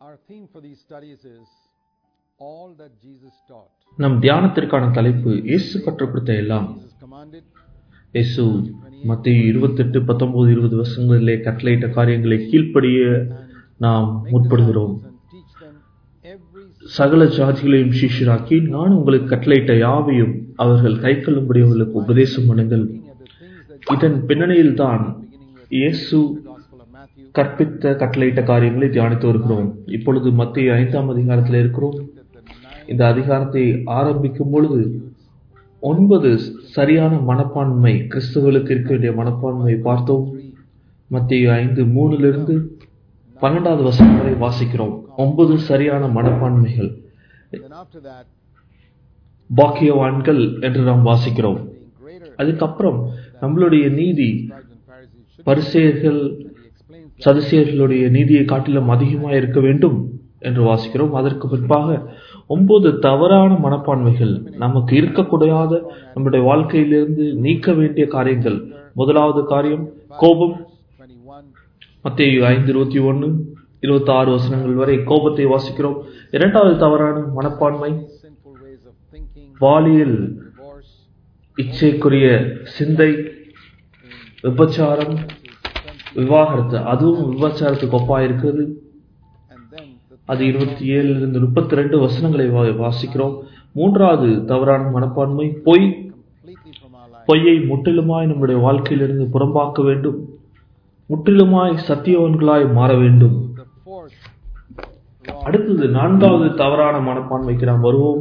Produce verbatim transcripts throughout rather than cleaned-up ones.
Our theme for these studies is all that Jesus taught. நம் தியானத்திற்கான தலைப்பு இயேசு கற்றுக் கொடுத்த எல்லாம். Jesus commanded, இயேசு மத்தேயு இருபத்தெட்டு பத்தொன்பது இருபது வசனங்களிலே கட்டளையிட்ட காரியங்களை கீழ்ப்படிய நாம் முற்படுகிறோம். சகல ஜாதிகளையும் சீஷராக்கி நான் உங்களுக்கு கட்டளையிட்ட யாவையும் அவர்கள் கைக்கொள்ளும்படி அவர்களுக்கு உபதேசம் பண்ணுங்கள். இதன் பின்னணியில் தான் இயேசு கற்பித்த கட்டளையிட்ட காரியங்களை தியானித்து வருகிறோம். இப்பொழுது மத்தேயு ஐந்தாம் அதிகாரத்தில் இருக்கிறோம். இந்த அதிகாரத்தை ஆரம்பிக்கும் பொழுது ஒன்பது சரியான மனப்பான்மை, கிறிஸ்தவர்களுக்கு இருக்க வேண்டிய மனப்பான்மையை பார்த்தோம். மத்தேயு ஐந்து மூணிலிருந்து பன்னெண்டாவது வசனம் வரை வாசிக்கிறோம். ஒன்பது சரியான மனப்பான்மைகள், பாக்கியவான்கள் என்று நாம் வாசிக்கிறோம். அதுக்கப்புறம் நம்மளுடைய நீதி பரிசேயர்கள் சதுசேயர்களுடைய நீதியை காட்டிலும் அதிகமாக இருக்க வேண்டும் என்று வாசிக்கிறோம். அதற்கு பிற்பாக ஒன்பது தவறான மனப்பான்மைகள், நமக்கு இருக்கக்கூடாத, நம்முடைய வாழ்க்கையிலிருந்து நீக்க வேண்டிய காரியங்கள். முதலாவது காரியம் கோபம். மத்தேயு ஐந்து இருபத்தி ஒன்னு இருபத்தி ஆறு வசனங்கள் வரை கோபத்தை வாசிக்கிறோம். இரண்டாவது தவறான மனப்பான்மை பாலியல் இச்சைக்குரிய சிந்தை, விபச்சாரம், விவாகரத்து. அதுவும் விபச்சாரத்துக்கு ஒப்பா இருக்கிறது. அது இருபத்தி ஏழுல இருந்து முப்பத்தி ரெண்டு வசனங்களை வாசிக்கிறோம். மூன்றாவது தவறான மனப்பான்மை பொய். பொய்யை முற்றிலுமாய் நம்முடைய வாழ்க்கையிலிருந்து புறம்பாக்க வேண்டும். முற்றிலுமாய் சத்தியவான்களாய் மாற வேண்டும். அடுத்தது நான்காவது தவறான மனப்பான்மைக்கு நாம் வருவோம்.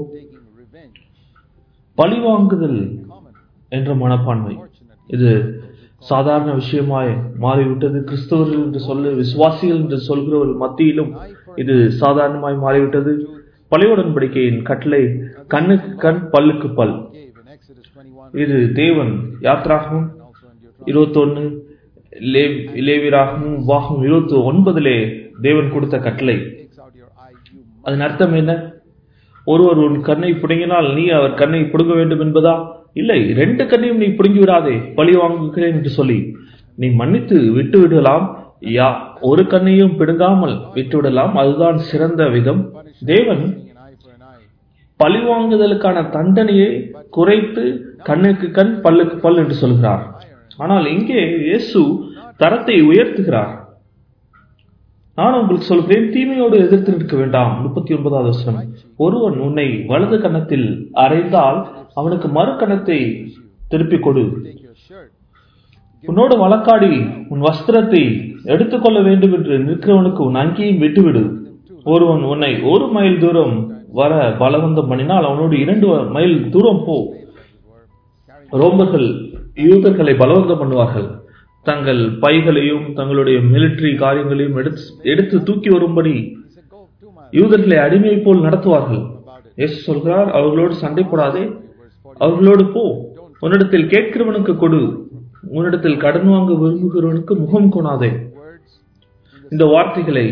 பழிவாங்குதல் என்ற மனப்பான்மை. இது சாதாரண விஷயமாய் மாறிவிட்டது. கிறிஸ்தவர்கள் என்று சொல்ல, விசுவாசிகள் என்று சொல்கிற ஒரு மத்தியிலும் இது சாதாரணமாய் மாறிவிட்டது. பழைய உடன்படிக்கையின் கட்டளை கண்ணுக்கு கண் பல்லுக்கு பல். இது தேவன் யாத்ராகமும் இருபத்தி ஒன்னு லேவியராகமும் வாகம் இருபத்தி ஒன்பதிலே தேவன் கொடுத்த கட்டளை. அதன் அர்த்தம் என்ன? ஒருவர் உன் கண்ணை பிடுங்கினால் நீ அவர் கண்ணை பிடுங்க வேண்டும் என்பதா? இல்லை, ரெண்டு கண்ணையும் நீ பிடுங்கி விடாதே, பழி வாங்குகிறேன் என்று சொல்லி நீ மன்னித்து விட்டு விடலாம். யா ஒரு கண்ணையும் பிடுங்காமல் விட்டு விடலாம். அதுதான் சிறந்த விதம். தேவன் பழி வாங்குதலுக்கான தண்டனையை குறைத்து கண்ணுக்கு கண் பல்லுக்கு பல் என்று சொல்கிறார். ஆனால் இங்கே இயேசு தரத்தை உயர்த்துகிறார். நான் உங்களுக்கு சொல்கிறேன், தீமையோடு எதிர்த்து நிற்க வேண்டாம். முப்பத்தி ஒன்பதாவது வசனம், ஒருவன் உன்னை வலது கன்னத்தில் அறைந்தால் அவனுக்கு மறு கன்னத்தை திருப்பிக் கொடு. உன்னோடு வழக்காடி உன் வஸ்திரத்தை எடுத்துக்கொள்ள வேண்டும் என்று நிற்கிறவனுக்கு உன் அங்கேயும் விட்டுவிடு. ஒருவன் உன்னை ஒரு மைல் தூரம் வர பலவந்தம் பண்ணினால் அவனோடு இரண்டு மைல் தூரம் போ. ரோமர்கள் யூதர்களை பலவந்தம் பண்ணுவார்கள். தங்கள் பைகளையும் தங்களுடைய மிலிட்டரி காரியங்களையும் எடுத்து எடுத்து தூக்கி வரும்படி யூதர்களை அடிமை போல் நடத்துவார்கள். இயேசு சொல்கிறார், அவர்களோடு சண்டை போடாதே, அவர்களோடு போ. உன்னிடத்தில் கேட்கிறவனுக்கு கொடு, உன்னிடத்தில் கடன் வாங்க விரும்புகிறவனுக்கு முகம் கொணாதே. இந்த வார்த்தைகளை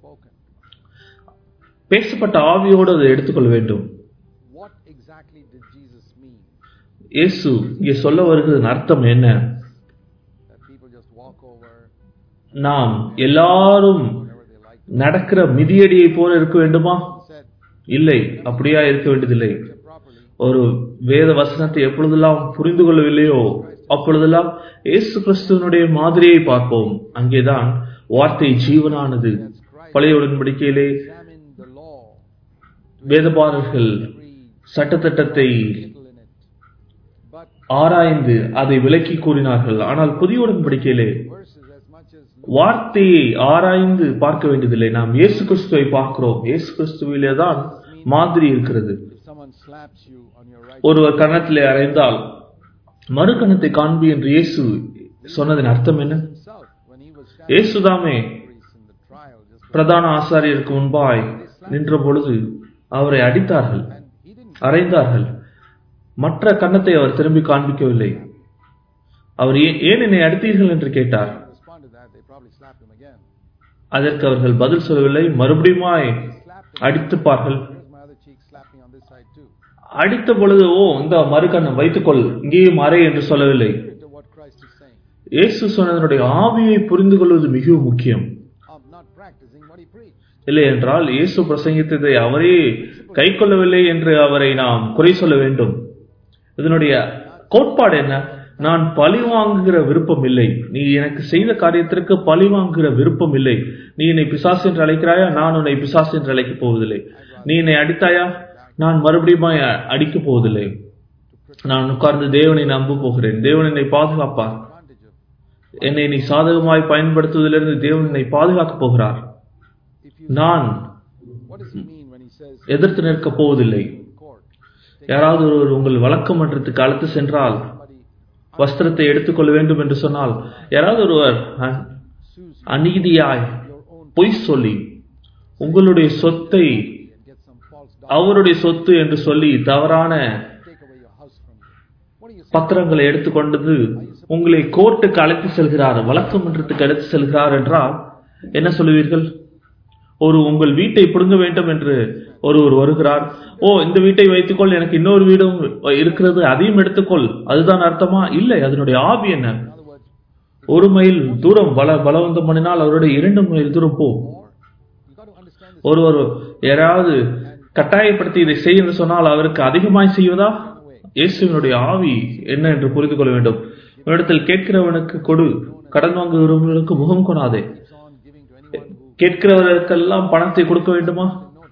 பேசப்பட்ட ஆவியோடு அதை எடுத்துக்கொள்ள வேண்டும். இயேசு இங்கே சொல்ல வருகிறதன் அர்த்தம் என்ன? நாம் எல்லாரும் நடக்கிற மிதியடியை போல இருக்க வேண்டுமா? இல்லை, அப்படியா இருக்க வேண்டியதில்லை. ஒரு வேத வசனத்தை எப்பொழுதெல்லாம் புரிந்து கொள்ளவில்லையோ அப்பொழுதெல்லாம் இயேசு கிறிஸ்துவனுடைய மாதிரியை பார்ப்போம். அங்கேதான் வார்த்தை ஜீவனானது. பழைய உடன்படிக்கையிலே வேதபாரர்கள் சட்டத்திட்டத்தை ஆராய்ந்து அதை விளக்கி கூறினார்கள். ஆனால் புதிய உடன்படிக்கையிலே வார்த்தையை ஆராய்ந்து பார்க்க வேண்டியதில்லை. நாம் இயேசு கிறிஸ்துவை பார்க்கிறோம். இயேசு கிறிஸ்துவிலே தான் மாதிரி இருக்கிறது. ஒருவர் கன்னத்திலே அறைந்தால் மறு கன்னத்தை காண்பி என்று இயேசு சொன்னதின் அர்த்தம் என்ன? இயேசுதாமே பிரதான ஆசாரியருக்கு முன்பாய் நின்ற பொழுது அவரை அடித்தார்கள், அறைந்தார்கள். மற்ற கன்னத்தை அவர் திரும்பி காண்பிக்கவில்லை. அவர் ஏன் என்னை அடித்தீர்கள் என்று கேட்டார். அதற்கு அவர்கள் பதில் சொல்லவில்லை. மறுபடியுமாய் அடித்துப்பார்கள். அடித்த பொழுது, ஓ இந்த மறுகண்ணம் வைத்துக்கொள், இங்கேயும் அறை என்று சொல்லவில்லை. இயேசு சொன்னதனுடைய ஆவியை புரிந்து கொள்வது மிகவும் முக்கியம். இல்லை என்றால் இயேசு பிரசங்கித்ததை அவரே கை கொள்ளவில்லை என்று அவரை நாம் குறை சொல்ல வேண்டும். இதனுடைய கோட்பாடு என்ன? நான் பழி வாங்குகிற விருப்பம் இல்லை. நீ எனக்கு செய்த காரியத்திற்கு பழி வாங்குகிற விருப்பம் இல்லை. நீ என்னை பிசாசு என்று அழைக்கிறாயா? நான் உன்னை பிசாசு என்று அழைக்கப் போவதில்லை. நீ என்னை அடித்தாயா? நான் மறுபடியும் அடிக்கப் போவதில்லை. நான் உட்கார்ந்து தேவனை நம்ப போகிறேன். தேவன் என்னை பாதுகாப்பார். என்னை நீ சாதகமாய் பயன்படுத்துவதிலிருந்து தேவன் என்னை பாதுகாக்கப் போகிறார். நான் எதிர்த்து நிற்கப் போவதில்லை. யாராவது ஒருவர் உங்கள் வழக்கு மன்றத்துக்கு அழைத்து சென்றால், வஸ்திரத்தை எடுத்துக்கொள்ள வேண்டும் என்று சொன்னால், யாராவது ஒருவர் அநீதியாய் பொய் சொல்லி உங்களுடைய சொத்தை அவருடைய சொத்து என்று சொல்லி தவறான பத்திரங்களை எடுத்துக்கொண்டது உங்களை கோர்ட்டுக்கு அழைத்து செல்கிறார், வழக்கு மன்றத்துக்கு அழைத்து செல்கிறார் என்றால் என்ன சொல்லுவீர்கள்? ஒரு உங்கள் வீட்டை பிடுங்க வேண்டும் என்று ஒருவர் வருகிறார். ஓ, இந்த வீட்டை வைத்துக்கொள், எனக்கு இன்னொரு வீடும் இருக்கிறது, அதையும் எடுத்துக்கொள், அதுதான் அர்த்தமா? இல்லை. அதனுடைய ஆவி என்ன? ஒரு மைல் தூரம் பல பலவந்தம் பண்ணினால் அவருடைய இரண்டு மைல் தூரம் போ. ஒருவர் யாராவது கட்டாயப்படுத்தி இதை செய்ய என்று சொன்னால் அவருக்கு அதிகமாய் செய்வதா? இயேசுவினுடைய ஆவி என்ன என்று புரிந்து கொள்ள வேண்டும். இடத்தில் கேட்கிறவனுக்கு கொடு, கடன் வாங்குகிறவர்களுக்கு முகம் கொடாதே. கேட்கிறவர்களுக்கெல்லாம் பணத்தை கொடுக்க வேண்டுமா?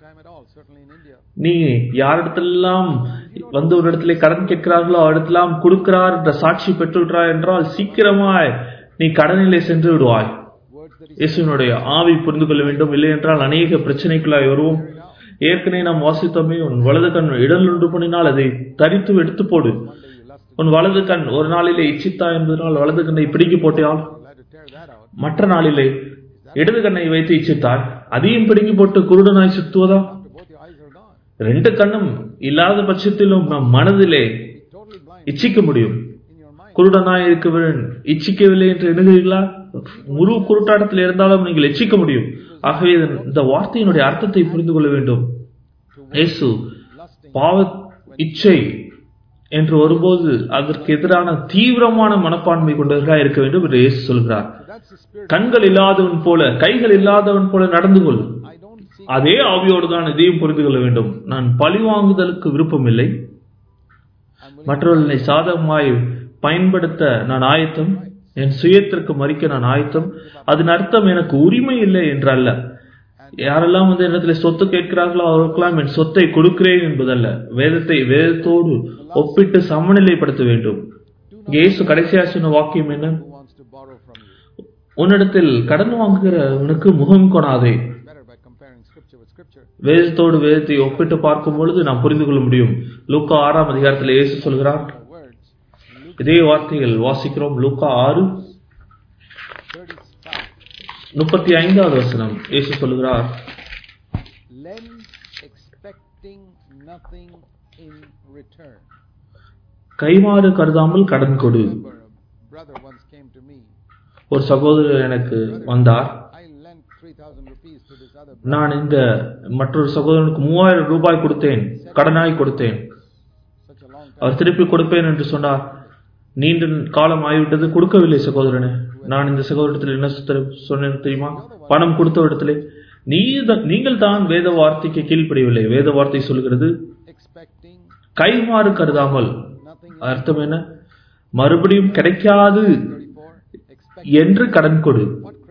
நீ யாரிடத்தெல்லாம் வந்து ஒரு இடத்திலே கடன் கேட்கிறார்களோ அவரிடத்தெல்லாம் கொடுக்கிறார் என்ற சாட்சி பெற்றுவிட்டாய் என்றால் சீக்கிரமாய் நீ கடனிலே சென்று விடுவாய். இயேசுவினுடைய ஆவி புரிந்து கொள்ள வேண்டும். இல்லை என்றால் அநேக பிரச்சனைக்குள்ளாய் வருவோம். ஏற்கனவே நாம் வாசித்தோமே, உன் வலது கண் இடல் ஒன்று பண்ணினால் அதை தரித்து எடுத்து போடு. உன் வலது கண் ஒரு நாளிலே இச்சித்தா என்பதனால் வலது கண்ணை பிடிக்கி போட்டால், மற்ற நாளிலே இடது கண்ணை வைத்து இச்சித்தால் அதையும் பிடுங்கி போட்டு குருடனாய் சுத்துவதா? ரெண்டு கண்ணும் இல்லாத பட்சத்திலும் நம் மனதிலே இச்சிக்க முடியும். குருடனாய் இருக்கவன் இச்சிக்கவில்லை என்று எண்ணுகிறீர்களா? முழு குருட்டாட்டத்தில் இருந்தாலும் நீங்கள் இச்சிக்க முடியும். ஆகவே இந்த வார்த்தையினுடைய அர்த்தத்தை புரிந்து கொள்ள வேண்டும். இயேசு பாவ இச்சை என்று வரும்போது அதற்கு எதிரான தீவிரமான மனப்பான்மை கொண்டவர்களாக இருக்க வேண்டும் என்று இயேசு சொல்கிறார். கண்கள் இல்லாதவன் போல, கைகள் இல்லாதவன் போல நடந்து கொள். அதே ஆவியோடு தான் இதையும் புரிந்து கொள்ள வேண்டும். நான் பழி வாங்குதலுக்கு விருப்பம் இல்லை. மற்றவர்களை சாதகமாய் பயன்படுத்த நான் ஆயத்தம். என் சுயத்திற்கு மறிக்க நான் ஆயத்தம். அதன் அர்த்தம் எனக்கு உரிமை இல்லை என்றல்ல. யாரெல்லாம் வந்து இடத்துல சொத்து கேட்கிறார்களோ அவர்களுக்கெல்லாம் என் சொத்தை கொடுக்கிறேன் என்பதல்ல. வேதத்தை வேதத்தோடு ஒப்பிட்டு சமநிலைப்படுத்த வேண்டும். இயேசு கடைசியா சொன்ன வாக்கியம் என்ன? உன்னிடத்தில் கடன் வாங்குகிறவனுக்கு முகம் கொடாதே. வேதத்தோடு வேதத்தை ஒப்பிட்டு பார்க்கும் பொழுது நாம் புரிந்து கொள்ள முடியும். லூக்கா ஆறாம் அதிகாரத்தில் இயேசு சொல்கிறார், இதே வார்த்தைகள் வாசிக்கிறோம். லூக்கா ஆறு முப்பத்தி ஐந்தாவது வசனம். இயேசு சொல்கிறார், கைமாறு கருதாமல் கடன் கொடு. ஒரு சகோதரர் எனக்கு வந்தார். நான் இந்த மற்றொரு சகோதரனுக்கு மூவாயிரம் ரூபாய் கொடுத்தேன், கடனாய் கொடுத்தேன். அவர் திருப்பி கொடுப்பேன் என்று சொன்னார். நீண்ட காலம் ஆகிவிட்டது, கொடுக்கவில்லை சகோதரனே. நான் இந்த சகோதரத்தில் என்ன சொன்னேன் தெரியுமா? பணம் கொடுத்த இடத்திலே நீ நீங்கள் தான் வேத வார்த்தைக்கு கீழ்ப்படியவில்லை. வேத வார்த்தை சொல்கிறது கைமாறு கருதாமல். அர்த்தம் என்ன? மறுபடியும் கிடைக்காது என்று கடன் கொடு.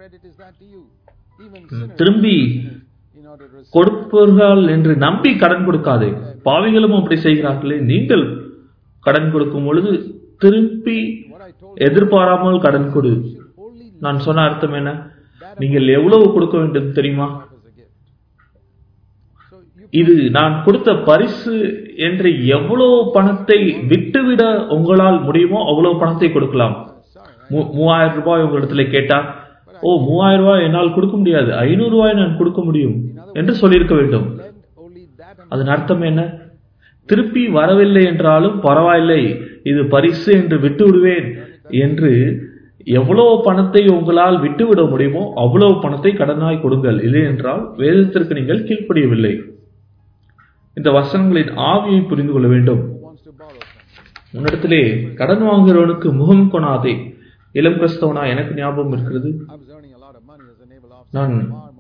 திரும்பி கொடுப்பவர்கள் என்று நம்பி கடன் கொடுக்காதே. பாவிகளும் அப்படி செய்கிறார்களே. நீங்கள் கடன் கொடுக்கும் பொழுது திரும்பி எதிர்பாராமல் கடன் கொடு. நான் சொன்ன அர்த்தம் என்ன? நீங்கள் எவ்வளவு கொடுக்க வேண்டும் தெரியுமா? இது நான் கொடுத்த பரிசு என்று எவ்வளவு பணத்தை விட்டுவிட உங்களால் முடியுமோ அவ்வளவு பணத்தை கொடுக்கலாம். மூவாயிரம் ரூபாய் உங்களிடத்துல கேட்டா, ஓ மூவாயிரம் ரூபாய் என்னால் கொடுக்க முடியாது, ஐநூறு ரூபாய் நான் கொடுக்க முடியும் என்று சொல்லியிருக்க வேண்டும். அதன் அர்த்தம் என்ன? திருப்பி வரவில்லை என்றாலும் பரவாயில்லை, இது பரிசு என்று விட்டு விடுவேன் என்று எவ்வளவு பணத்தை உங்களால் விட்டுவிட முடியுமோ அவ்வளவு பணத்தை கடனாய் கொடுங்கள். இல்லை என்றால் வேதத்திற்கு நீங்கள் கீழ்ப்படியவில்லை. இந்த வசனங்களின் ஆவியை புரிந்து கொள்ள வேண்டும். உன்னிடத்திலே கடன் வாங்குகிறவனுக்கு முகம் கொணாதே. இளம் கிறிஸ்தவனா எனக்கு ஞாபகம் இருக்கிறது. நான்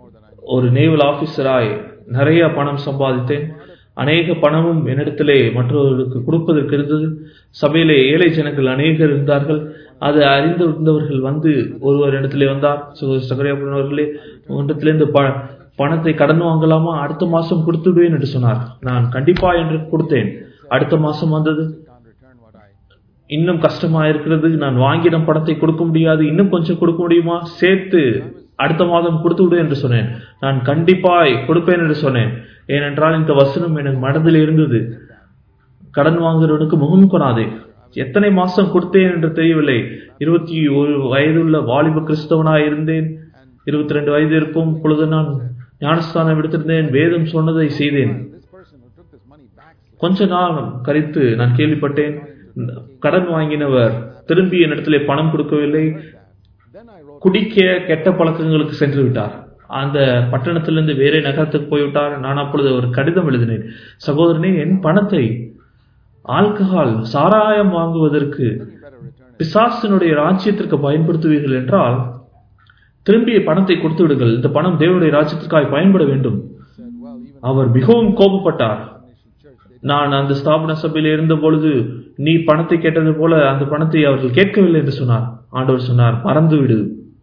ஒரு நேவல் ஆபீசராய் நிறைய பணம் சம்பாதித்தேன். அநேக பணமும் என்னிடத்திலே மற்றவர்களுக்கு கொடுப்பதற்கு இருந்தது. சபையிலே ஏழை ஜனங்கள் அநேகர் இருந்தார்கள். அதை அறிந்து இருந்தவர்கள் வந்து ஒருவர் இடத்திலே வந்தார், சகோதரர்களே உங்களிடத்திலிருந்து ப பணத்தை கடன் வாங்கலாமா, அடுத்த மாசம் கொடுத்து விடுவேன் என்று சொன்னார். நான் கண்டிப்பா என்று கொடுத்தேன். அடுத்த மாசம் வந்தது. இன்னும் கஷ்டமா இருக்கிறது, நான் வாங்கின பணத்தை கொடுக்க முடியாது, இன்னும் கொஞ்சம் கொடுக்க முடியுமா, சேர்த்து அடுத்த மாதம் கொடுத்து விடு என்று சொன்னேன். நான் கண்டிப்பாய் கொடுப்பேன் என்று சொன்னேன். ஏனென்றால் இந்த வசனம் எனக்கு மனதில் இருந்தது. கடன் வாங்குறவனுக்கு முகம் கொடாதே. எத்தனை மாசம் கொடுத்தேன் என்று தெரியவில்லை. இருபத்தி ஒரு வயதுள்ள வாலிப கிறிஸ்தவனாய் இருந்தேன். இருபத்தி ரெண்டு வயது இருக்கும் பொழுது நான் ஞானஸ்தானம் எடுத்திருந்தேன். வேதம் சொன்னதை செய்தேன். கொஞ்ச நாள் கழித்து நான் கேள்விப்பட்டேன், கடன் வாங்கினவர் திரும்பி என்னிடத்திலே பணம் கொடுக்கவில்லை, குடிக்க கெட்ட பழக்கங்களுக்கு சென்று விட்டார். அந்த பட்டணத்திலிருந்து வேற நகரத்துக்கு போய்விட்டார். நான் அப்பொழுது ஒரு கடிதம் எழுதினேன், சகோதரனே, என் பணத்தை ஆல்கஹால் சாராயம் வாங்குவதற்கு பிசாசினுடைய ராஜ்யத்திற்கு பயன்படுத்துவீர்கள் என்றால் திரும்பிய பணத்தை கொடுத்து விடுங்கள். இந்த பணம் தேவனுடைய ராஜ்யத்திற்காக பயன்பட வேண்டும். அவர் மிகவும் கோபப்பட்டார். நான் அந்த ஸ்தாபன சபையில் இருந்த பொழுது நீ பணத்தை கேட்டது போல அந்த பணத்தை அவர்கள் கேட்கவில்லை என்று சொன்னார். ஆண்டவர் சொன்னார், மறந்துவிடு.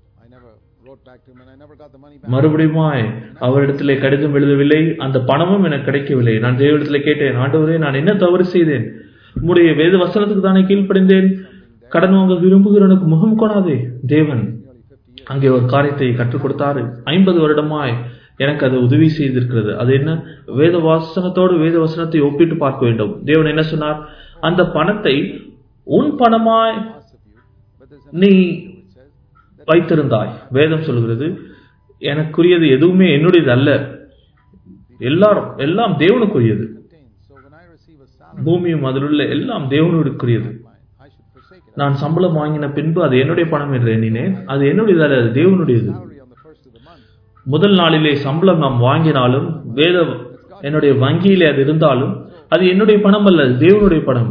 மறுபடியுமாய் அவரிடத்திலே கடிதம் எழுதவில்லை. அந்த பணமும் எனக்கு கிடைக்கவில்லை. நான் தேவனிடத்திலே கேட்டேன், ஆண்டவரே, நான் என்ன தவறு செய்தேன்? உம்முடைய வேத வசனத்துக்கு தானே கீழ்ப்படிந்தேன். கடன் வாங்க விரும்புகிறவனுக்கு முகம் கொடாதே. தேவன் அங்கே ஒரு காரியத்தை கற்றுக் கொடுத்தாரு. ஐம்பது வருடமாய் எனக்கு அது உதவி செய்திருக்கிறது. அது என்ன? வேத வசனத்தோடு வேத வசனத்தை ஒப்பிட்டு பார்க்க வேண்டும். தேவன் என்ன சொன்னார்? அந்த பணத்தை உன் பணமாய் நீ வைத்திருந்தாய். வேதம் சொல்கிறது, எனக்குரியது எதுவுமே என்னுடையது அல்ல, எல்லாரும் எல்லாம் தேவனுக்குரியது. பூமியும் அதில் உள்ள எல்லாம் தேவனுக்குரியது. நான் சம்பளம் வாங்கின பின்பு அது என்னுடைய பணம் என்று எண்ணினேன். அது என்னுடையது அல்ல, அது தேவனுடையது. முதல் நாளிலே சம்பளம் நாம் வாங்கினாலும் வேத என்னுடைய வங்கியிலே அது இருந்தாலும் அது என்னுடைய பணம் அல்ல, தேவனுடைய பணம்.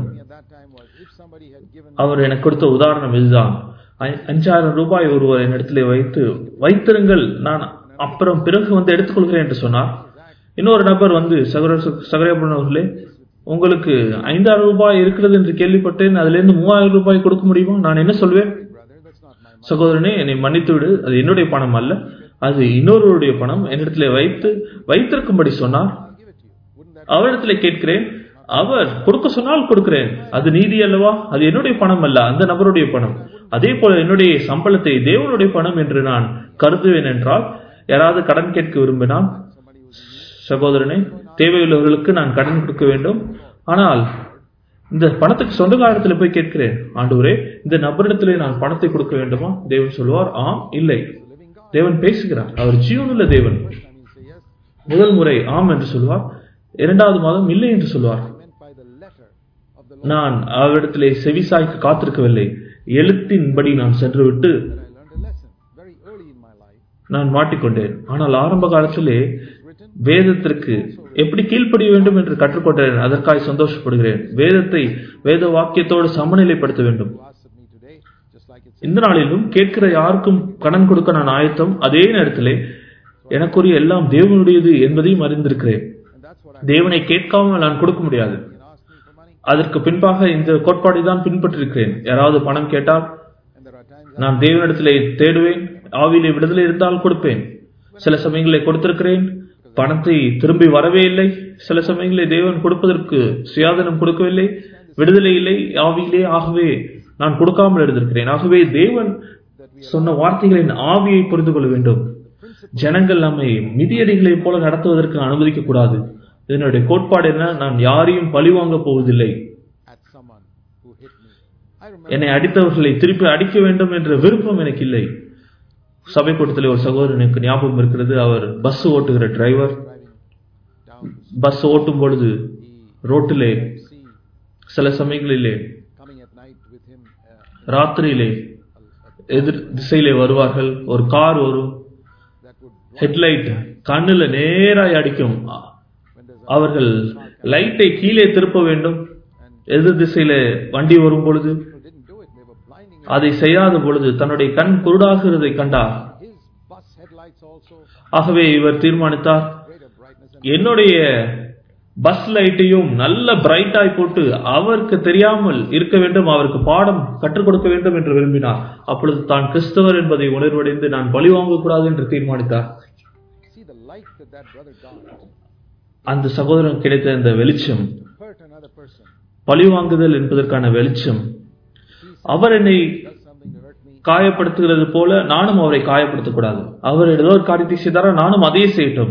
அவர் எனக்கு கொடுத்த உதாரணம் இதுதான். அஞ்சாயிரம் ரூபாய் ஒருவர் என்னிடத்திலே வைத்து வைத்திருங்கள், நான் அப்புறம் பிறகு வந்து எடுத்துக்கொள்கிறேன் என்று சொன்னார். இன்னொரு நபர் வந்து, சகோதரர்களே, உங்களுக்கு ஐந்தாயிரம் ரூபாய் இருக்கிறது என்று கேள்விப்பட்டேன், அதுல இருந்து மூவாயிரம் ரூபாய் கொடுக்க முடியுமா? நான் என்ன சொல்வேன்? சகோதரனே, என்னை மன்னித்து விடு, அது என்னுடைய பணம் அல்ல, அது இன்னொருவருடைய பணம். என்னிடத்திலே வைத்து வைத்திருக்கும்படி சொன்னார். அவரிடத்திலே கேட்கிறேன், அவர் கொடுக்க சொன்னால் கொடுக்கிறேன். அது நீதி அல்லவா? அது என்னுடைய பணம் அல்ல, அந்த நபருடைய பணம். அதே போல என்னுடைய சம்பளத்தை தேவனுடைய பணம் என்று நான் கருதுவேன் என்றால், யாராவது கடன் கேட்க விரும்பினால், சகோதரனே, தேவையுள்ளவர்களுக்கு நான் கடன் கொடுக்க வேண்டும். ஆனால் இந்த பணத்துக்கு சொந்தக்காரத்தில் போய் கேட்கிறேன், ஆண்டவரே, இந்த நபரிடத்திலே நான் பணத்தை கொடுக்க வேண்டுமா? தேவன் சொல்வார், ஆம், இல்லை. தேவன் பேசுகிறார், அவர் ஜீவனுள்ள தேவன். முதல் முறை ஆம் என்று சொல்வார், இரண்டாவது மாதம் இல்லை என்று சொல்வார். நான் அவரிடத்திலே செவிசாய்க்கு காத்திருக்கவில்லை. எழுத்தின்படி நான் சென்றுவிட்டு நான் மாட்டிக்கொண்டேன். ஆனால் ஆரம்ப காலத்திலே வேதத்திற்கு எப்படி கீழ்ப்படிய வேண்டும் என்று கற்றுக்கொண்டேன். அதற்காக சந்தோஷப்படுகிறேன். வேதத்தை வேத வாக்கியத்தோடு சமநிலைப்படுத்த வேண்டும். இந்த நாளிலும் கேட்கிற யாருக்கும் கடன் கொடுக்க நான் ஆயத்தம். அதே நேரத்திலே எனக்குரிய எல்லாம் தேவனுடையது என்பதையும் அறிந்திருக்கிறேன். தேவனை கேட்காமல் நான் கொடுக்க முடியாது. அதற்கு பின்பாக இந்த கோட்பாடை தான் பின்பற்றிருக்கிறேன். யாராவது பணம் கேட்டால் நான் தேவனிடத்திலே தேடுவேன். ஆவியிலே விடுதலை இருந்தால் கொடுப்பேன். சில சமயங்களில் கொடுத்திருக்கிறேன், பணத்தை திரும்பி வரவே இல்லை. சில சமயங்களில் தேவன் கொடுப்பதற்கு சுயாதீனம் கொடுக்கவில்லை, விடுதலை இல்லை ஆவியிலே. ஆகவே நான் கொடுக்காமல் இருந்திருக்கிறேன். ஆகவே தேவன் சொன்ன வார்த்தைகளின் ஆவியை புரிந்து கொள்ள வேண்டும். ஜனங்கள் நம்மை மிதியடிகளை போல நடத்துவதற்கு அனுமதிக்க கூடாது. இதனுடைய கோட்பாடு என்ன? நான் யாரையும் பழி வாங்க போவதில்லை. என்னை அடித்தவர்களை திருப்பி அடிக்க வேண்டும் என்ற விருப்பம் எனக்கு இல்லை. சபை கூட்டத்தில் ஒரு சகோதரனுக்கு ஞாபகம் இருக்கிறது. அவர் பஸ் ஓட்டுகிற டிரைவர். பஸ் ஓட்டும் பொழுது ரோட்டிலே சில சமயங்களிலே ராத்திரியிலே எதிர் திசையிலே வருவார்கள். ஒரு கார் வரும், ஹெட்லைட் கண்ணுல நேராய் அடிக்கும். அவர்கள் லைட்டை கீழே திருப்ப வேண்டும். எதிர் திசையில வண்டி வரும் பொழுது அதை செய்யாத பொழுது தன்னுடைய கண் குருடாகிறதை கண்டார். ஆகவே இவர் தீர்மானித்தார், greater brightness and என்னுடைய பஸ் லைட்டையும் நல்ல பிரைட்டாய் போட்டு அவருக்கு தெரியாமல் இருக்க வேண்டும், அவருக்கு பாடம் கற்றுக் கொடுக்க வேண்டும் என்று விரும்பினார். அப்பொழுது தான் கிறிஸ்தவர் என்பதை உணர்வடைந்து நான் பழி வாங்கக்கூடாது என்று தீர்மானித்தார். see the light that that brother got அந்த சகோதரன் கிடைத்த இந்த வெளிச்சம், hurt another person. பழி வாங்குதல் என்பதற்கான வெளிச்சம், அவர் என்னை Does something to hurt me. காயப்படுத்துகிறது போல நானும் அவரை காயப்படுத்தக்கூடாது. அவர் ஏதோ ஒரு காரியத்தை செய்தாரா, நானும் அதையே செய்யட்டும்.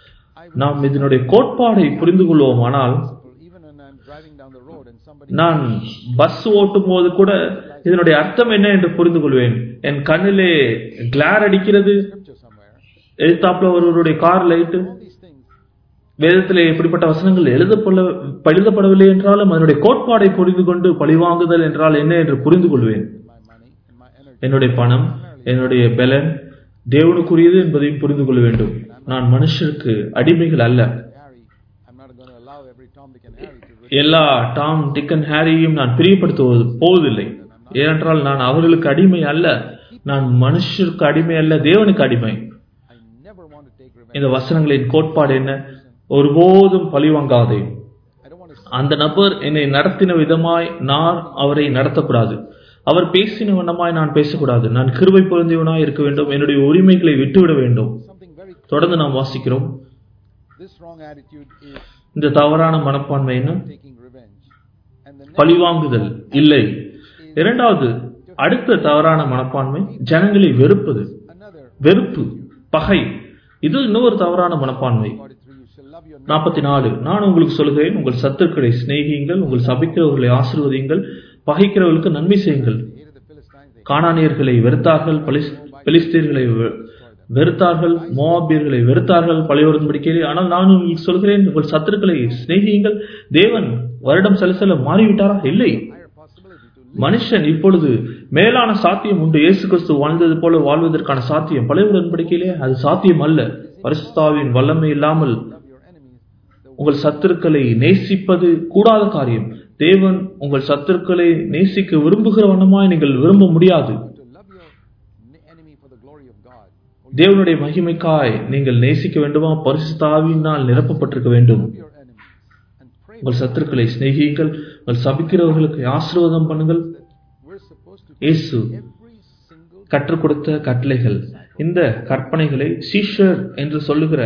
நாம் இதனுடைய கோட்பாடை புரிந்து கொள்வோம். ஆனால் Even when I'm driving down the road and somebody நான் பஸ் ஓட்டும் போது கூட இதனுடைய அர்த்தம் என்ன என்று புரிந்து கொள்வேன். என் கண்ணிலே கிளார் அடிக்கிறது, scripture somewhere, எழுத்தாப்புல ஒருவருடைய car light, all these things, வேதத்திலே எப்படிப்பட்ட வசனங்கள் எழுதப்பட எழுதப்படவில்லை என்றாலும் அதனுடைய கோட்பாடை புரிந்து கொண்டு பழிவாங்குதல் என்றால் என்ன என்று புரிந்து கொள்வேன். my money and my energy, என்னுடைய பணம், என்னுடைய பலன் தேவனுக்குரியது என்பதையும் புரிந்து கொள்ள வேண்டும். நான் மனுஷருக்கு அடிமைகள் அல்ல. Harry, I'm not going to allow every Tom, Dick and Harry to எல்லா டாம், டிக் அண்ட் ஹாரியும் நான் பிரியப்படுத்துவது போவதில்லை. ஏனென்றால் நான் அவர்களுக்கு அடிமை அல்ல. நான் மனுஷருக்கு அடிமை அல்ல, தேவனுக்கு அடிமை. I never want to take revenge. இந்த வசனங்களின் கோட்பாடு என்ன? ஒருபோதும் பழிவாங்காதே. I don't want to அந்த நபர் என்னை நடத்தின விதமாய் நான் அவரை நடத்தக்கூடாது. அவர் பேசின வண்ணமாய் நான் பேசக்கூடாது. நான் கிருபை பொருந்தியவனாய் இருக்க வேண்டும். என்னுடைய உரிமைகளை விட்டுவிட வேண்டும். something very தொடர்ந்து நாம் வாசிக்கிறோம். this wrong attitude is இந்த தவறான மனப்பான்மை என்ன? taking revenge. And the next பழிவாங்குதல் இல்லை. இரண்டாவது, அடுத்த தவறான மனப்பான்மை ஜனங்களை வெறுப்பது, another வெறுப்பு, பகை. இது இன்னொரு தவறான மனப்பான்மை. forty-three, you shall love your நாற்பத்தி நாலு, நான் உங்களுக்கு சொல்கிறேன், உங்கள் சத்துருக்களை சிநேகியுங்கள், உங்கள் சபிக்கிறவர்களை ஆசீர்வதியுங்கள், பகைக்கிறவர்களுக்கு நன்மை செய்யுங்கள். hated the Philistines, they கானானியர்களை வெறுத்தார்கள், பலிஸ்- பெலிஸ்தீர்களை வெ- வெறுத்தார்கள், மோவாபியர்களை வெறுத்தார்கள் பழைய உடன்படிக்கையிலே. ஆனால் நான் உங்களுக்கு சொல்கிறேன், உங்கள் சத்துருக்களை சிநேகியுங்கள். தேவன் வருடம் செல்ல செல்ல மாறிவிட்டாரா? இல்லை. higher possibility to மனுஷன் இப்பொழுது மேலான சாத்தியம் உண்டு. இயேசு கிறிஸ்து வாழ்ந்தது போல வாழ்வதற்கான சாத்தியம் பழைய உடன்படிக்கையிலே அது சாத்தியம் அல்ல. பரிசுத்தாவின் வல்லமை இல்லாமல் love your enemies. The உங்கள் சத்துருக்களை நேசிப்பது கூடாத காரியம். தேவன் உங்கள் சத்துருக்களை நேசிக்க விரும்புகிற வண்ணமாய் நீங்கள் விரும்ப முடியாது. to love your ne- enemy for the glory of God. தேவனுடைய மகிமைக்காய் நீங்கள் நேசிக்க வேண்டுமா? பரிசுத்தாவினால் நிரப்பப்பட்டிருக்க வேண்டும். Love your enemies and pray உங்கள் சத்துருக்களை சிநேகியுங்கள், உங்கள் சபிக்கிறவர்களுக்கு ஆசீர்வாதம் பண்ணுங்கள். that we're supposed to இயேசு every single கற்றுக் கொடுத்த கட்டளைகள், இந்த கற்பனைகளை சீஷர் என்று சொல்லுகிற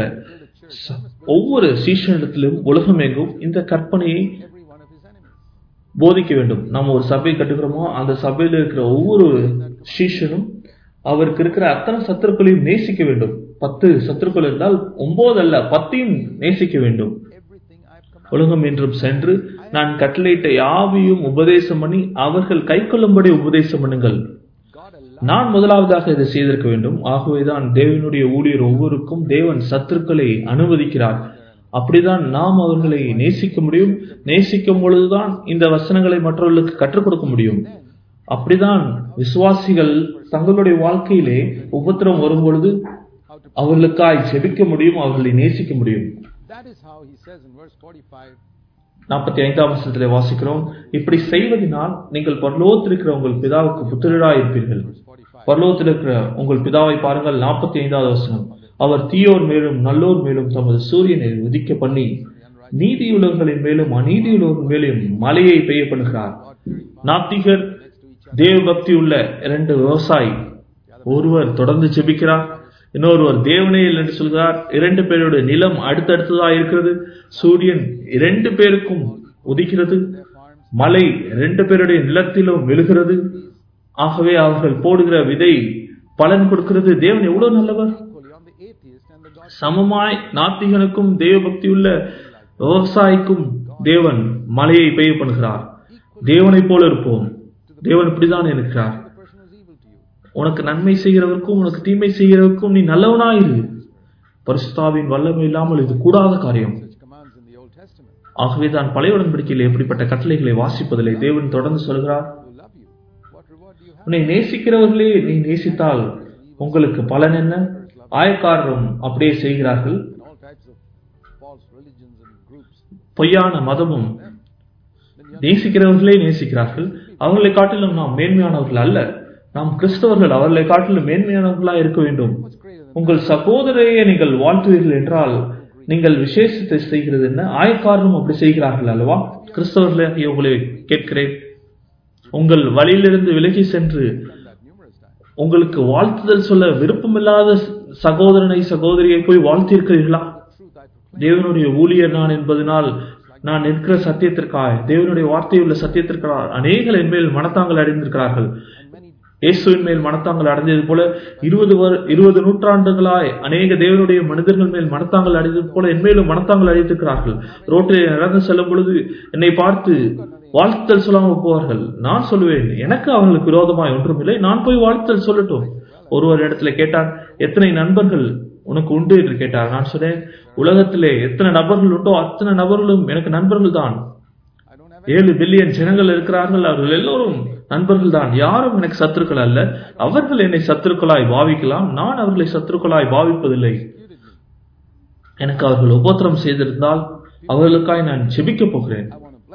ச- ஒவ்வொரு சீஷனிடத்திலும் உலகமெங்கும் இந்த கற்பனையை every one of his enemies. போதிக்க வேண்டும். நாம் ஒரு சபை கட்டுகிறோமோ அந்த சபையில் இருக்கிற ஒவ்வொரு சீஷனும் அவருக்கு இருக்கிற அத்தனை சத்துருக்களையும் நேசிக்க வேண்டும். பத்து சத்துருக்கள் இருந்தால் ஒன்பது அல்ல, பத்தையும் நேசிக்க வேண்டும். Everything I've commanded. உலகம் என்றும் சென்று நான் கட்டளையிட்ட யாவையும் உபதேசம் பண்ணி அவர்கள் கை கொள்ளும்படி உபதேசம் பண்ணுங்கள். God allowed நான் முதலாவதாக இதை செய்திருக்க வேண்டும். ஆகவேதான் தேவனுடைய ஊழியர் ஒவ்வொருக்கும் தேவன் சத்துருக்களை அனுமதிக்கிறார். அப்படிதான் நாம் அவர்களை நேசிக்க முடியும். நேசிக்கும் பொழுதுதான் இந்த வசனங்களை மற்றவர்களுக்கு கற்றுக் கொடுக்க முடியும். அப்படிதான் விசுவாசிகள் தங்களுடைய வாழ்க்கையிலே உபத்திரம் வரும் பொழுது அவர்களுக்காய் ஜெபிக்க முடியும், அவர்களை நேசிக்க முடியும். that is how he says in verse forty-five, நாற்பத்தி ஐந்தாம் வசனத்திலே வாசிக்கிறோம், இப்படி செய்வதனால் நீங்கள் பரலோகத்தில் இருக்கிற உங்கள் பிதாவுக்கு புத்திரராய் இருப்பீர்கள். verse forty-five. பரலோகத்தில் இருக்கிற உங்கள் பிதாவை பாருங்கள். நாற்பத்தி ஐந்தாவது வசனம், அவர் தீயோர் மேலும் நல்லோர் மேலும் தமது சூரியனை உதிக்க பண்ணி நீதியுள்ளவர்களின் மேலும் அநீதியுள்ளவர்கள் மேலும் மழையை பெய்ய பண்ணுகிறார். நாத்திகர், தேவ பக்தி உள்ள இரண்டு விவசாயி, ஒருவர் தொடர்ந்து ஜெபிக்கிறார், இன்னொருவர் தேவனே இல்லை என்று சொல்கிறார். இரண்டு பேருடைய நிலம் அடுத்தடுத்ததா இருக்கிறது. சூரியன் இரண்டு பேருக்கும் உதிக்கிறது, மழை இரண்டு பேருடைய நிலத்திலும் விழுகிறது. ஆகவே அவர்கள் போடுகிற விதை பலன் கொடுக்கிறது. தேவன் எவ்வளவு நல்லவர்! Equally on the atheist and the God. சமமாய் நாத்திகனுக்கும் தேவ பக்தி உள்ள விவசாயிக்கும் தேவன் மழையை பெய்ய பண்ணுகிறார். தேவனை போல இருப்போம். தேவன் இப்படிதான் இருக்கிறார். The person who's evil to you. உனக்கு நன்மை செய்கிறவருக்கும் உனக்கு தீமை செய்கிறவருக்கும் நீ நல்லவனாயிரு. பரிசுத்தாவின் வல்லமை இல்லாமல் இது கூடாத காரியம். Such commands in the Old Testament. ஆகவேதான் பழைய உடன்படிக்கையில் எப்படிப்பட்ட கட்டளைகளை வாசிப்பதில்லை. தேவன் தொடர்ந்து சொல்கிறார், Who love you. What reward do you have? உன்னை நேசிக்கிறவர்களே நீ நேசித்தால் உங்களுக்கு பலன் என்ன? ஆயக்காரரும் அப்படியே செய்கிறார்கள். And all types of false religions and groups. பொய்யான மதமும் Then you நேசிக்கிறவர்களே நேசிக்கிறார்கள். அவர்களை காட்டிலும் நாம் மேன்மையானவர்கள் அல்ல. நாம் கிறிஸ்தவர்கள் அவர்களை காட்டிலும் மேன்மையானவர்களா இருக்க வேண்டும். what's greater than உங்கள் சகோதரையை நீங்கள் வாழ்த்துவீர்கள் என்றால் நீங்கள் விசேஷத்தை செய்கிறது என்ன? ஆயக்காரனும் அப்படி செய்கிறார்கள் அல்லவா? கிறிஸ்தவர்களே, உங்களை கேட்கிறேன், உங்கள் வழியிலிருந்து விலகி சென்று உங்களுக்கு வாழ்த்துதல் சொல்ல விருப்பமில்லாத சகோதரனை சகோதரியை போய் வாழ்த்திருக்கிறீர்களா? தேவனுடைய ஊழியர் நான் என்பதனால் நான் நிற்கிற சத்தியத்திற்காக, தேவனுடைய வார்த்தையுள்ள சத்தியத்திற்காக அநேகர் என்மேல் மனத்தாங்கள் அடைந்திருக்கிறார்கள். இயேசுவின் மேல் மனத்தாங்கள் அடைந்தது போல இருபது இருபது நூற்றாண்டுகளாய் அநேக தேவனுடைய மனிதர்கள் மேல் மனத்தாங்கள் அடைந்தது போல என்மேலும் மனத்தாங்கள் அடைந்திருக்கிறார்கள். ரோட்டில் நடந்து செல்லும் பொழுது என்னை பார்த்து வாழ்த்தல் சொல்லாமல் போவார்கள். நான் சொல்லுவேன், எனக்கு அவர்களுக்கு விரோதமாய் ஒன்றுமில்லை, நான் போய் வாழ்த்தல் சொல்லட்டும். ஒருவர் இடத்துல கேட்டார், எத்தனை நண்பர்கள் உனக்கு உண்டு என்று கேட்டார். நான் சொன்னேன், உலகத்திலே எத்தனை நபர்கள் உண்டோ அத்தனை நபர்களும் எனக்கு நண்பர்கள் தான். ஏழு பில்லியன் ஜனங்கள் இருக்கிறார்கள், அவர்கள் எல்லோரும் நண்பர்கள் தான். யாரும் எனக்கு சத்துருக்கள் அல்ல. அவர்கள் என்னை சத்துருக்களாய் பாவிக்கலாம், நான் அவர்களை சத்துருக்களாய் பாவிப்பதில்லை. எனக்கு அவர்கள் உபத்திரம் செய்திருந்தால் அவர்களுக்காய் நான் ஜெபிக்க போகிறேன்.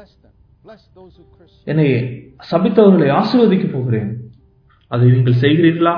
என்னை சபித்தவர்களை ஆசீர்வதிக்க போகிறேன். அதை நீங்கள் செய்கிறீர்களா?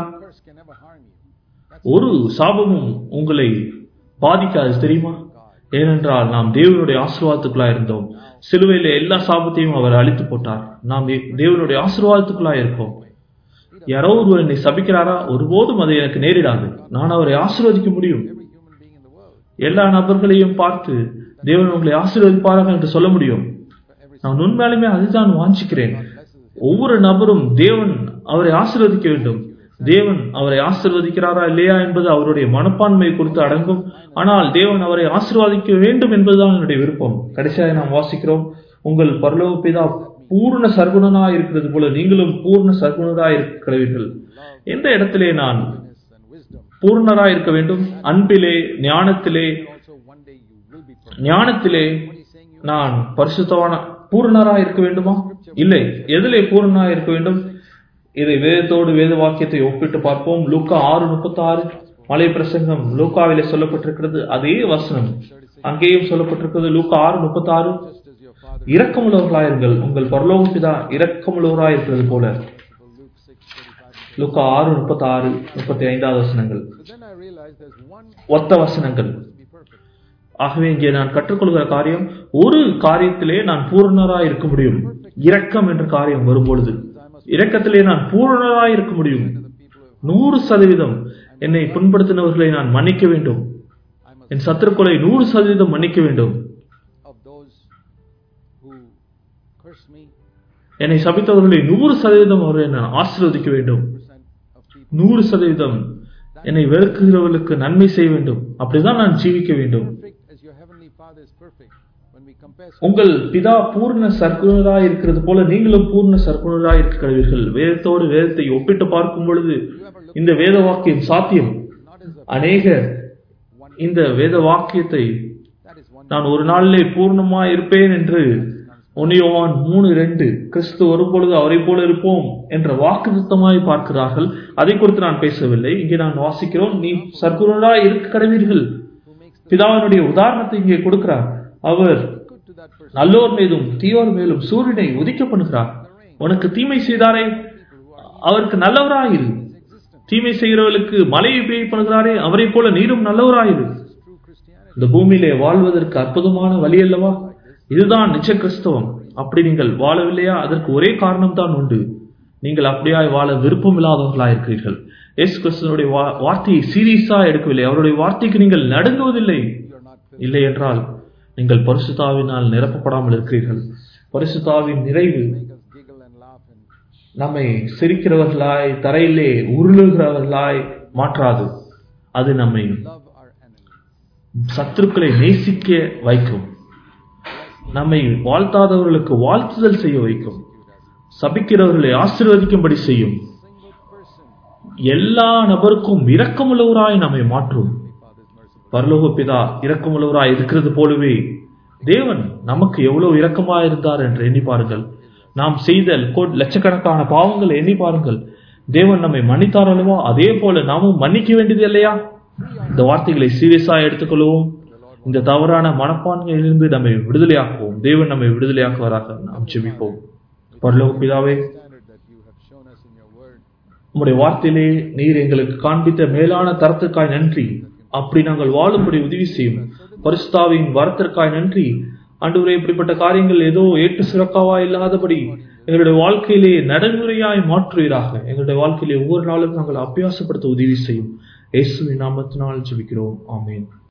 ஒரு சாபமும் உங்களை பாதிக்காது, தெரியுமா? ஏனென்றால் நாம் தேவனுடைய ஆசீர்வாதத்துக்குள்ளாய் இருந்தோம். சிலுவையில எல்லா சாபத்தையும் அவர் அழித்து போட்டார். நாம் தேவனுடைய ஆசீர்வாதத்துக்குள்ளாய் இருக்கோம். யாரோ ஒருவர் என்னை சபிக்கிறாரா? ஒருபோதும் அதை எனக்கு நேரிடாது. நான் அவரை ஆசீர்வதிக்க முடியும். எல்லா நபர்களையும் பார்த்து தேவன் உங்களை ஆசீர்வதிப்பார்கள் என்று சொல்ல முடியும். நான் உண்மையாலுமே அதுதான் வாஞ்சிக்கிறேன். ஒவ்வொரு நபரும் தேவன் அவரை ஆசீர்வதிக்க வேண்டும். தேவன் அவரை ஆசீர்வதிக்கிறாரா இல்லையா என்பது அவருடைய மனப்பான்மையை குறித்து அடங்கும். ஆனால் தேவன் அவரை ஆசீர்வதிக்க வேண்டும் என்பதுதான் என்னுடைய விருப்பம். கடைசியாக நாம் வாசிக்கிறோம், உங்கள் பரலோக பிதா பூர்ண சர்க்குணனாய் இருக்கிறது போல நீங்களும் பூர்ண சர்க்குணராய் இருக்கிறீர்கள். எந்த இடத்திலே நான் பூர்ணராய் இருக்க வேண்டும்? அன்பிலே, ஞானத்திலே. ஞானத்திலே நான் பரிசுத்தவான பூர்ணராய் இருக்க வேண்டுமா? இல்லை. எதிலே பூர்ணராய் இருக்க வேண்டும்? இதை வேதத்தோடு வேத வாக்கியத்தை ஒப்பிட்டு பார்ப்போம். லூக்கா ஆறு முப்பத்தி ஆறு மலை பிரசங்கம் லூக்காவிலே சொல்லப்பட்டிருக்கிறது. அதே வசனம் அங்கேயும் சொல்லப்பட்டிருக்கிறது. லூக்கா ஆறு முப்பத்தி ஆறு, இரக்கமுள்ளவர்களாயிருங்கள், உங்கள் பரலோக பிதா இரக்கமுள்ளவராய் இருக்கிறது போல. லூக்கா ஆறு முப்பத்தி ஆறு முப்பத்தி ஐந்தாவது வசனங்கள் ஒத்த வசனங்கள். ஆகவே இங்கே நான் கற்றுக்கொள்கிற காரியம், ஒரு காரியத்திலே நான் பூர்ணராய் இருக்க முடியும். இரக்கம் என்ற காரியம் வரும்பொழுது இரக்கத்திலே நான் பூரணராய் இருக்க முடியும். நூறு சதவீதம் என்னை புண்படுத்தினவர்களை நான் மன்னிக்க வேண்டும். என் சத்துருக்களை நூறு சதவீதம் மன்னிக்க வேண்டும். என்னை சபித்தவர்களை நூறு சதவீதம் அவர்களை நான் ஆசீர்வதிக்க வேண்டும். நூறு சதவீதம் என்னை வெறுக்கிறவர்களுக்கு நன்மை செய்ய வேண்டும். அப்படிதான் நான் ஜீவிக்க வேண்டும். உங்கள் பிதா பூர்ண சர்க்குணராய் இருக்கிறது போல நீங்களும் பூர்ண சர்க்குணராய் இருக்கிறீர்கள். வேதத்தோடு வேதத்தை ஒப்பிட்டு பார்க்கும் பொழுது இந்த வேத வாக்கியம் சாத்தியம். அநேக இந்த வேத வாக்கியத்தை நான் ஒரு நாளிலே பூர்ணமாய் இருப்பேன் என்று ஒன்னியோவான் மூணு இரண்டு, கிறிஸ்து வரும்பொழுது அவரை போல இருப்போம் என்ற வாக்குத்தத்தமாய் பார்க்கிறார்கள். அதை குறித்து நான் பேசவில்லை. இங்கே நான் வாசிக்கிறோம், நீ சர்க்குணராய் இருக்க கடவீர்கள். பிதாவினுடைய உதாரணத்தை இங்கே கொடுக்கிறார். அவர் நல்லோர் மீதும் தீயோர் மேலும் சூரியனை உதிக்க பண்ணுகிறார். உனக்கு தீமை செய்தாரே அவருக்கு நல்லவராயிரு. தீமை செய்கிறவர்களுக்கு மழையை பெய்ய பண்ணுகிறாரே அவரை போல நீரும் நல்லவராயிரு. இந்த பூமியிலே வாழ்வதற்கு அற்புதமான வழி அல்லவா? இதுதான் நிச்சய கிறிஸ்தவம். அப்படி நீங்கள் வாழவில்லையா? அதற்கு ஒரே காரணம் தான் உண்டு. நீங்கள் அப்படியாய் வாழ விருப்பம் இல்லாதவர்களாக இருக்கிறீர்கள். இயேசு கிறிஸ்துவனுடைய வார்த்தையை சீரியஸா எடுக்கவில்லை. அவருடைய வார்த்தைக்கு நீங்கள் நடுங்குவதில்லை. இல்லை என்றால் நீங்கள் பரிசுத்தாவினால் நிரப்பப்படாமல் இருக்கிறீர்கள். பரிசுத்தாவின் நிறைவு நம்மை சிரிக்கிறவர்களாய் தரையிலே உருளுகிறவர்களாய் மாற்றாது. அது நம்மை சத்துருக்களை நேசிக்க வைக்கும். நம்மை வாழ்த்தாதவர்களுக்கு வாழ்த்துதல் செய்ய வைக்கும். சபிக்கிறவர்களை ஆசீர்வதிக்கும்படி செய்யும். எல்லா நபருக்கும் இரக்கமுள்ளவராய் நம்மை மாற்றும். பரலோக பிதா இரக்கமுள்ளவராய் இருக்கிறது போலவே தேவன் நமக்கு எவ்வளவு இரக்கமாய் இருந்தார் என்று எண்ணி பாருங்கள். நாம் செய்த லட்சக்கணக்கான பாவங்களை எண்ணி பாருங்கள். தேவன் நம்மை மன்னித்தார் அல்லவா? அதே போல நாமும் மன்னிக்க வேண்டியது இல்லையா? இந்த வார்த்தைகளை சீரியஸா எடுத்துக்கொள்வோம். இந்த தவறான மனப்பான்மையிலிருந்து நம்மை விடுதலையாக்குவோம். தேவன் நம்மை விடுதலையாக்குவராக நாம் ஜெபிப்போம். பரலோக பிதாவே, உம்முடைய வார்த்தையிலே நீர் எங்களுக்கு காண்பித்த மேலான தரத்திற்காய் நன்றி. அப்படி நாங்கள் வாழும்படி உதவி செய்யும். பரிசுத்தாவின் வரத்திற்காய் நன்றி. ஆண்டவரே, இப்படிப்பட்ட காரியங்கள் ஏதோ ஏற்று சிறக்காவா இல்லாதபடி எங்களுடைய வாழ்க்கையிலே நடைமுறையாய் மாற்றுவீராக. எங்களுடைய வாழ்க்கையிலே ஒவ்வொரு நாளும் நாங்கள் அபியாசப்படுத்த உதவி செய்யும். இயேசுவின் நாமத்தினால் ஜெபிக்கிறோம். ஆமென்.